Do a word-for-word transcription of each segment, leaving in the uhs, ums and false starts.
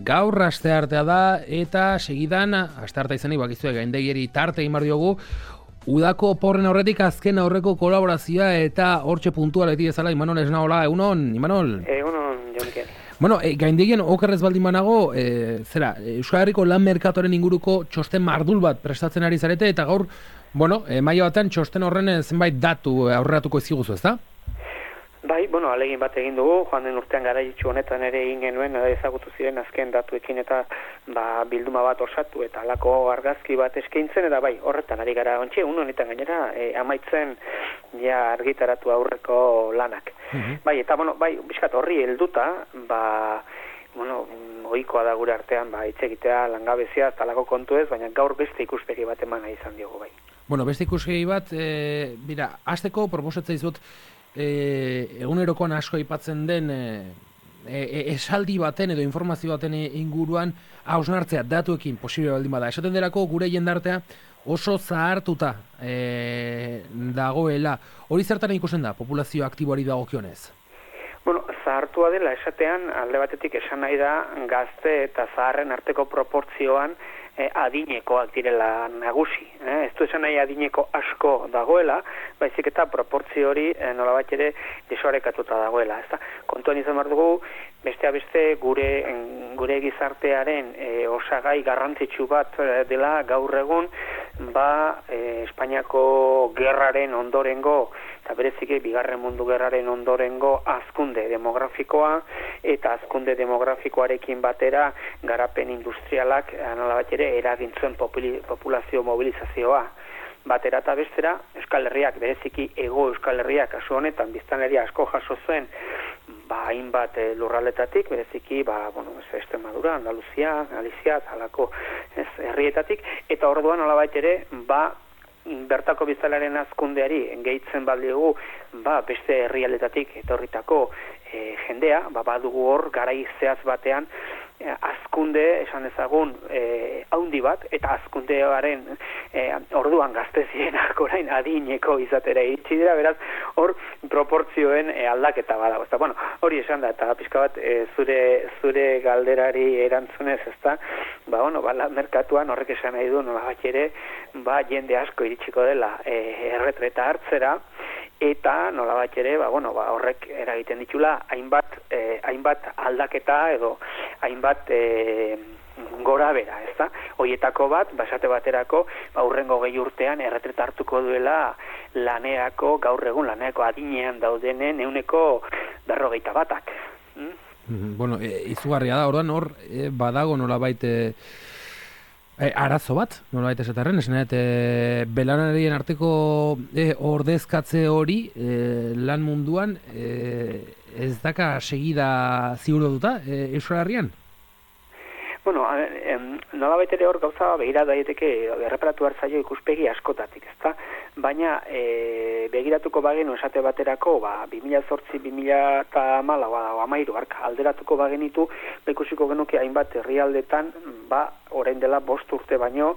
gaur asteartea da eta segidan asteartea izanik bakizue gaindegiari tarte egin behar diogu. Udako oporren aurretik azken aurreko kolaborazioa eta hortxe puntual eti ezala Imanol Esnaola, egunon, Imanol? Egunon, Jon Mikel. Bueno, e, gaindegien okerrez baldin banago, e, zera, Euskal Herriko lan merkatuaren inguruko txosten mardul bat prestatzen ari zarete, eta gaur, bueno, e, maila batean txosten horren zenbait datu aurreratuko eziguzu, ezta? Bai, bueno, alegin bat egin dugu, joan den urtean garaitxu honetan ere egin genuen, ezagutu ziren azken datuekin eta ba, bilduma bat osatu eta halako argazki bat eskaintzen, eta bai, horretan ari gara ontsi, un honetan gainera, e, amaitzen ja argitaratu aurreko lanak. Mm-hmm. Bai, eta bueno, bai, bizkat horri helduta, ba, bueno, ohikoa da gure artean, ba, hitz egitea, langabezia, talako kontu ez, baina gaur beste ikuspegi bat eman nahi izan diogu, bai. Bueno, beste ikuspegi bat, e, bira, hasteko proposatzen dizut, E, egunerokoan asko aipatzen den e, e, esaldi baten edo informazio baten inguruan hausnartzea datuekin posible baldin bada. Esaten derako gure jendartea oso zahartuta e, dagoela. Hori zertan ikusten da populazio aktiboari dagokionez? Bueno, zahartua dela esatean alde batetik esan nahi da gazte eta zaharren arteko proportzioan Eh, adinekoak direla nagusi. Eh? Ez du esan nahi adineko asko dagoela, baizik eta proportzio hori eh, nolabait ere desorekatuta dagoela. Ez da? Kontuan izan behar dugu, bestea beste gure, gure gizartearen eh, osagai garrantzitsu bat eh, dela gaur egun, ba eh, Espainiako gerraren ondorengo, eta bereziki bigarren mundu gerraren ondorengo hazkunde demografikoa, eta hazkunde demografikoarekin batera garapen industrialak nolabait ere eragintzen populazio mobilizazioa. Batera eta bestera, Euskal Herriak, bereziki ego Euskal Herriak, kasu honetan, biztanleria asko jaso zen, ba, hainbat e, lurraldetatik, bereziki, ba, bueno, ez, Extremadura, Andaluzia, Galizia, halako ez, herrietatik, eta orduan nolabait ere, ba, bertako biztanlearen hazkundeari gehitzen baldiogu, ba, beste herrialdetatik etorritako e, jendea, ba, badugu hor, garai zehaz batean, hazkunde, esan dezagun, eh, haundi bat, eta hazkundearen eh, orduan gazte zirenak orain adineko izatera iritsi dira, beraz, hor proportzioen eh, aldaketa badago. Eta, bueno, hori esan da, eta pixka bat eh, zure, zure galderari erantzunez, ezta, ba, bueno, ba, merkatuan horrek esan nahi du, nolabait ere, ba, jende asko iritsiko dela eh, erretreta hartzera, eta nolabait ere, ba, bueno, ba, horrek eragiten ditula hainbat, eh, hainbat aldaketa edo hainbat eh, gora bera, ezta? Hoietako bat, basate baterako, ba, urrengo gehi urtean erretreta hartuko duela lanerako, gaur egun lanerako adinean daudenen euneko berrogeita batak. Hmm? Mm-hmm. Bueno, e, izugarria da, orduan hor e, badago nolabait e, E, arazo bat, nolabait esatarren, esan e, belanarien arteko e, ordezkatze hori e, lan munduan e, ez daka segida ziurduta e, Euskal Herrian? Bueno, nolabait ere hor gauza begira daiteke erreparatu hartzaio ikuspegi askotatik, ezta? Baina e, begiratuko bagenu esate baterako, ba, bi mila zortzi bi mila hamalau ba, hamairu arka alderatuko bagenitu, ikusiko genuke hainbat herrialdetan, ba, orain dela bost urte baino,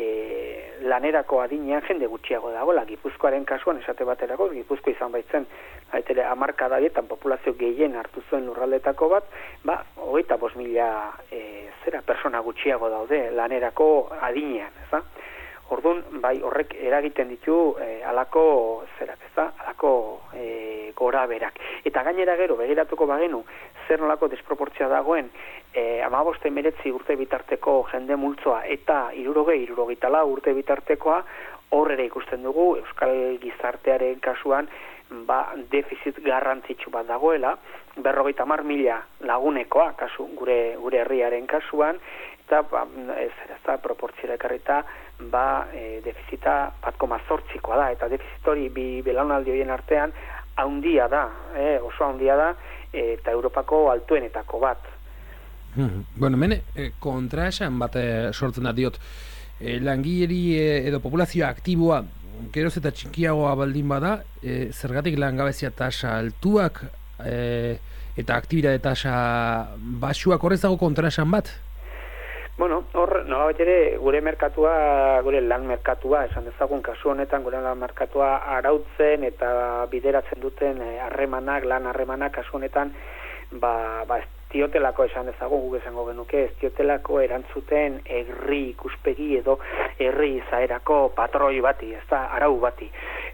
e, lanerako adinean jende gutxiago dagoela. Gipuzkoaren kasuan esate baterako, Gipuzko izan baitzen, haitere hamarkadietan populazio gehien hartu zuen lurraldetako bat, ba, hogeita bost mila e, zera persona gutxiago daude lanerako adinean, ezta? Orduan, bai, horrek eragiten ditu e, alako zerak, ezta? Alako e, gora berak. Eta gainera gero, begiratuko bagenu, zer nolako desproportzioa dagoen, e, hamabost hemeretzi urte bitarteko jende multzoa eta hirurogei, hirurogeita lau urte bitartekoa, hor ere ikusten dugu, Euskal gizartearen kasuan, ba, defizit garrantzitsu bat dagoela, berrogeita hamar mila lagunekoa, kasu, gure, gure herriaren kasuan, eta ba, ez, ez da proportzioa ekarrita, ba, e, defizita bat koma zortzikoa da, eta defizit hori bi belaunaldi horien artean haundia da, eh, oso haundia da, e, eta Europako altuenetako bat. Hmm. Bueno, mene, e, kontraesan bat e, sortzen da diot, e, langileri e, edo populazioa aktiboa geroz eta txikiagoa baldin bada, e, zergatik langabezia tasa altuak e, eta aktibitate tasa basuak horrezago kontraesan bat? Bueno, hor, nolabait ere, gure merkatua, gure lan merkatua, esan dezagun kasu honetan, gure lan merkatua arautzen eta bideratzen duten harremanak, lan harremanak kasu honetan, ba, ba diotelako esan dezagun, guk esango genuke, ez diotelako erantzuten herri ikuspegi edo herri izaerako patroi bati, ez da, arau bati.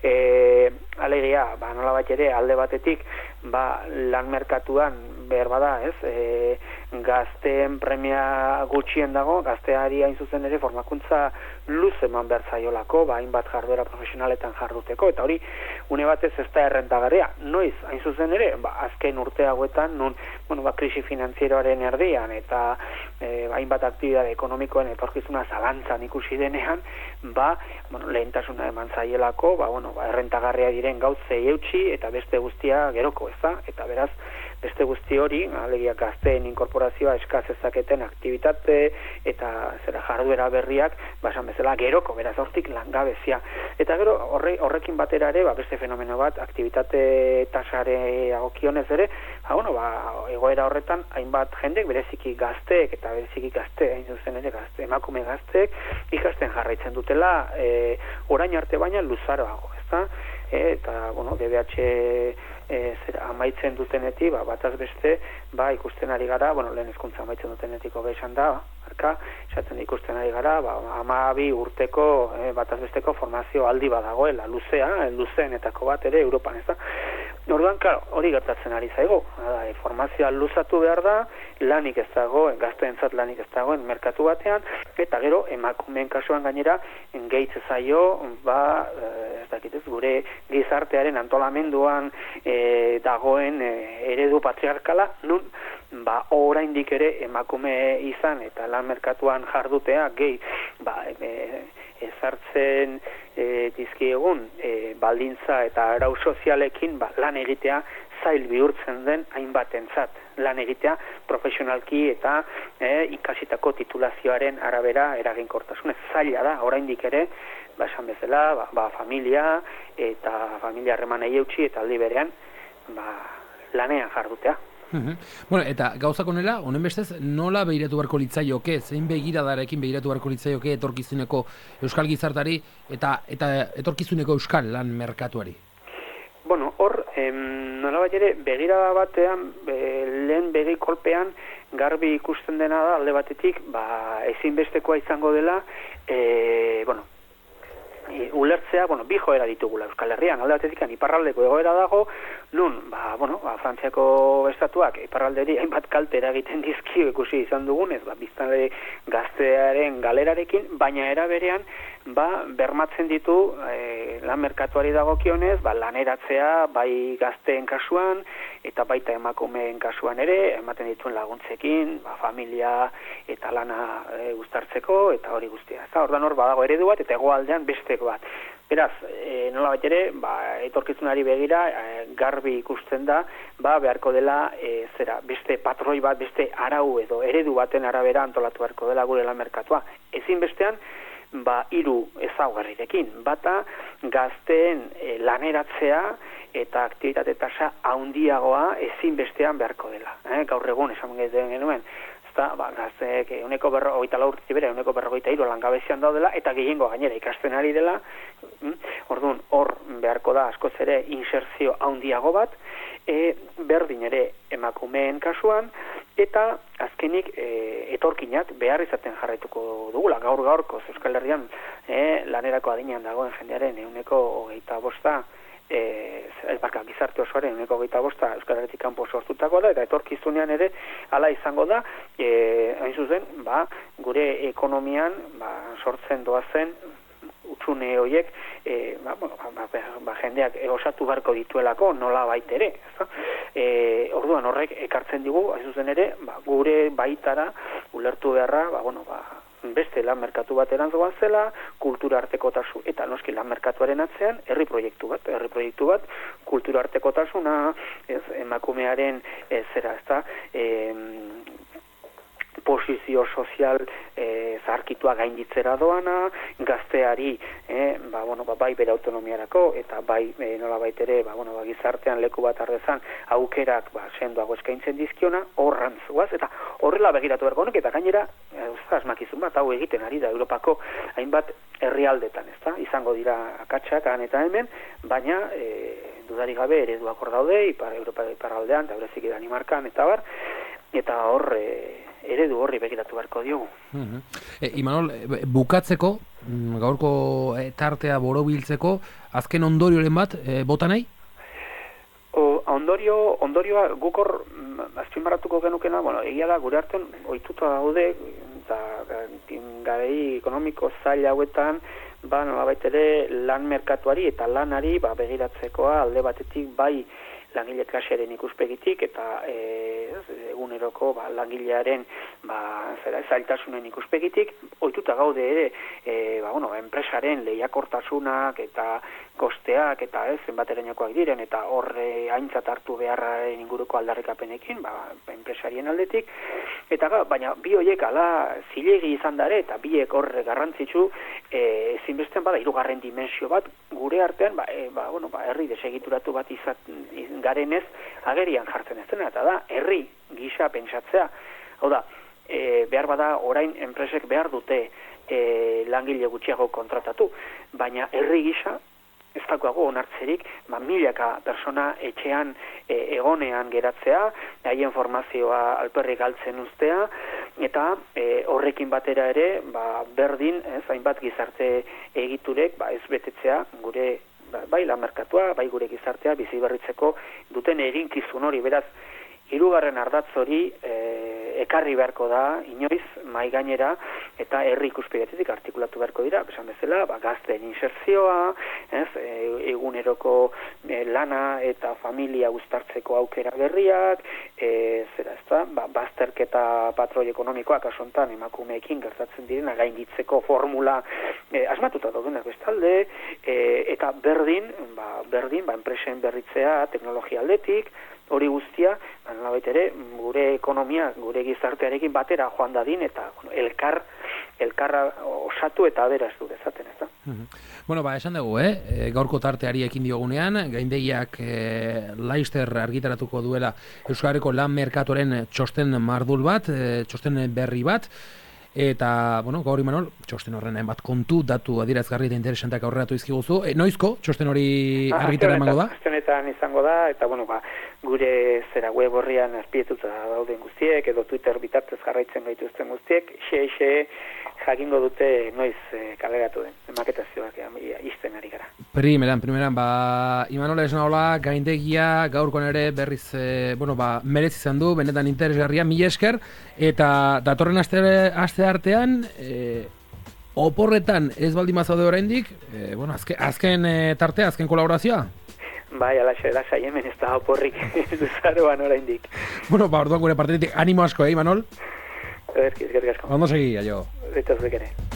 E, alegia, ba, nola bat ere, alde batetik, ba, lan merkatuan, behar bada, ez, e, gazteen premia gutxien dago, gazteari hain zuzen ere formakuntza luz eman behar zaiolako, ba, hainbat jarduera profesionaletan jarduteko, eta hori, une batez ez da errentagarria. Noiz, hain zuzen ere, ba, azken urte hauetan, nun, bueno, ba, krisi finanzieroaren erdian, eta e, hainbat aktibidade ekonomikoen etorkizuna zalantzan ikusi denean, ba, bueno, lehentasuna eman zaielako, ba, bueno, ba, errentagarria diren gauzei eutxi, eta beste guztia geroko, ez da? Eta beraz, beste guzti hori, alegia gazteen inkorporazioa eskaz ezaketen aktivitate eta zera jarduera berriak, basan bezala geroko, beraz hortik langabezia. Eta gero horre, horrekin batera ere, ba, beste fenomeno bat, aktivitate tasare agokionez ere, ba, bueno, ba, egoera horretan, hainbat jendek, bereziki gazteek, eta bereziki gazte, hain zuzen ere gazte, emakume gazteek, ikasten jarraitzen dutela, e, orain arte baina luzaroago, ez da? E, eta, bueno, D B H E, zera, amaitzen dutenetik, ba, bataz beste, ba, ikusten ari gara, bueno, lehen hezkuntza amaitzen dutenetiko behan da, arka, esaten ikusten ari gara, ba, hamabi urteko, e, bataz besteko formazio aldi badagoela, luzea, luzeenetako bat ere, Europan, ez da. Orduan, claro, hori gertatzen ari zaigu, da, e, formazioa luzatu behar da, lanik ez dago, gazteentzat lanik ez dagoen merkatu batean, eta gero, emakumeen kasuan gainera, gehitze zaio, ba, ez dakitez, gure gizartearen antolamenduan e, dagoen e, eredu patriarkala, nun, ba, oraindik ere emakume izan eta lan merkatuan jardutea gehi, ba, e, ezartzen e, dizkiegun e, baldintza eta arau sozialekin ba, lan egitea zail bihurtzen den hainbatentzat lan egitea profesionalki eta e, ikasitako titulazioaren arabera eraginkortasunez zaila da, oraindik ere, ba, esan bezala, ba, ba, familia eta familia harremanei eutsi eta aldi berean ba, lanean jardutea. Uhum. Bueno, eta gauzak honela, honen bestez, nola behiratu beharko litzaioke, zein begiradarekin behiratu beharko litzaioke etorkizuneko euskal gizartari eta eta etorkizuneko euskal lan merkatuari? Bueno, hor, em, nola bat ere, begirada batean, be, lehen begi kolpean, garbi ikusten dena da, alde batetik, ba, ezinbestekoa izango dela, e, bueno, E, ulertzea, bueno, bi joera ditugula Euskal Herrian, alde batetik iparraldeko egoera dago, nun, ba, bueno, ba, Frantziako estatuak iparralderi hainbat kalte eragiten dizkio ikusi izan dugunez, ba, biztanle gaztearen galerarekin, baina era berean, ba, bermatzen ditu e, lan merkatuari dagokionez, ba, laneratzea bai gazteen kasuan, eta baita emakumeen kasuan ere, ematen dituen laguntzekin, ba, familia eta lana e, uztartzeko, eta hori guztia. Eta ordan hor badago eredu bat, eta hegoaldean beste bat. Beraz, e, nola bat ere, ba, etorkizunari begira, e, garbi ikusten da, ba, beharko dela, e, zera, beste patroi bat, beste arau edo eredu baten arabera antolatu beharko dela gure lan merkatua. Ezin bestean, ba, hiru ezaugarrirekin. Bata, gazteen e, laneratzea eta aktivitate tasa handiagoa ezin bestean beharko dela. Eh? Gaur egun, esan genuen, ba, gazteek euneko berrogeita lau urte bere, euneko berrogeita hiru langabezian daudela, eta gehiengo gainera ikasten ari dela, orduan hor beharko da askoz ere inserzio handiago bat, e, berdin ere emakumeen kasuan, eta azkenik e, etorkinat behar izaten jarraituko dugula, gaur gaurko Euskal Herrian e, lanerako adinean dagoen jendearen euneko hogeita bosta, Eh, barka, gizarte osoaren uneko gehieta bosta Euskal Herritik kanpo sortutako da, eta etorkizunean ere hala izango da, eh, hain zuzen, ba, gure ekonomian ba, sortzen doazen utxune horiek, eh, ba, ba, ba, ba, jendeak osatu beharko dituelako nola baitere. Eh, orduan horrek ekartzen digu, hain zuzen ere, ba, gure baitara ulertu beharra, ba, bueno, ba, beste lan merkatu bat erantzuan zela, kultura artekotasu, eta noski lan merkatuaren atzean, herri proiektu bat, herri proiektu bat, kultura artekotasuna, ez, emakumearen, ez, zera, ez da, em, posizio sozial e, zaharkitua gainditzera doana, gazteari e, ba, bueno, ba, bai bere autonomiarako eta bai e, nola baitere ba, bueno, ba, gizartean leku bat ardezan aukerak ba, sendoago eskaintzen dizkiona, horrantzuaz, eta horrela begiratu berko honek, eta gainera e, asmakizun bat hau egiten ari da Europako hainbat herrialdetan, ezta? Izango dira akatsak han eta hemen, baina e, dudarik gabe ereduak hor daude, ipar, Europa iparraldean, eta bereziki Danimarkan, eta bar, eta hor e, eredu horri begiratu beharko diogu. Uh-huh. E, Imanol, bukatzeko, gaurko tartea borobiltzeko, azken ondorioren bat, e, bota nahi? O, ondorio, ondorioa gukor azpimarratuko genukena, bueno, egia da gure artean ohituta daude, eta garei ekonomiko zail hauetan, ba, nolabait ere lan merkatuari eta lanari ba, begiratzekoa alde batetik bai langile klasearen ikuspegitik eta e, eguneroko ba, langilearen ba, zera, zailtasunen ikuspegitik, ohituta gaude ere e, ba, bueno, enpresaren lehiakortasunak eta kosteak eta ez zenbaterainokoak diren eta horre aintzat hartu beharraren inguruko aldarrikapenekin, ba, enpresarien aldetik, eta ga, baina bi horiek ala zilegi izan dare eta biek horre garrantzitsu e, ezinbestean bada hirugarren dimensio bat gure artean ba, e, ba, bueno, ba, herri desegituratu bat izat, garenez agerian jartzen ez dena, eta da herri gisa pentsatzea. Hau da, e, behar bada orain enpresek behar dute e, langile gutxiago kontratatu, baina herri gisa ez dagoago onartzerik, ba, milaka persona etxean e, egonean geratzea, haien formazioa alperrik galtzen ustea, eta e, horrekin batera ere, ba, berdin, ez, hainbat gizarte egiturek, ba, ez betetzea gure bai lan merkatua, bai gure gizartea bizi berritzeko duten eginkizun hori, beraz, hirugarren ardatz hori e, ekarri beharko da, inoiz, mai gainera, eta herri ikuspegitik artikulatu beharko dira, esan bezala, ba, gazteen inserzioa, ez, e, eguneroko e, lana eta familia uztartzeko aukera berriak, e, zera ez da, ba, bazterketa patroi ekonomikoak asontan emakumeekin gertatzen direna gainditzeko formula e, asmatuta daudenak bestalde, e, eta berdin, ba, berdin, ba, enpresen berritzea teknologia aldetik, hori guztia, nolabait ere, gure ekonomia, gure gizartearekin batera joan dadin, eta bueno, elkar, elkarra osatu eta aberaztu dezaten, ez da. Bueno, ba, esan dugu, eh? Gaurko tarteari ekin diogunean, gaindegiak eh, Laister argitaratuko duela Euskarriko lan merkatoren txosten mardul bat, eh, txosten berri bat, eta, bueno, gaur Imanol, txosten horren bat kontu, datu adierazgarri eta interesantak aurreratu izkiguzu. E, noizko, txosten hori argitara emango da? Aztenetan izango da, eta, bueno, ba, gure zera web horrian azpietuta dauden guztiek, edo Twitter bitartez jarraitzen gaituzten guztiek, xe, xe, jakingo dute noiz e, kaleratu den, emaketazioak e, izten ari gara. Primeran, primeran, ba, Imanol Esnaola, gaindegia, gaurkoan ere berriz, e, bueno, ba, merez izan du, benetan interesgarria, mila esker, eta datorren aste, aste artean, e, oporretan ez baldin mazaude oraindik, e, bueno, azken, azken e, tartea, azken kolaborazioa? Bai, alaxe, lasai hemen ez da oporrik duzaroan oraindik. Bueno, ba, orduan gure partetik animo asko, eh, Imanol? Ezkerrik asko. Ondo segi, aio. Eta zuek ere.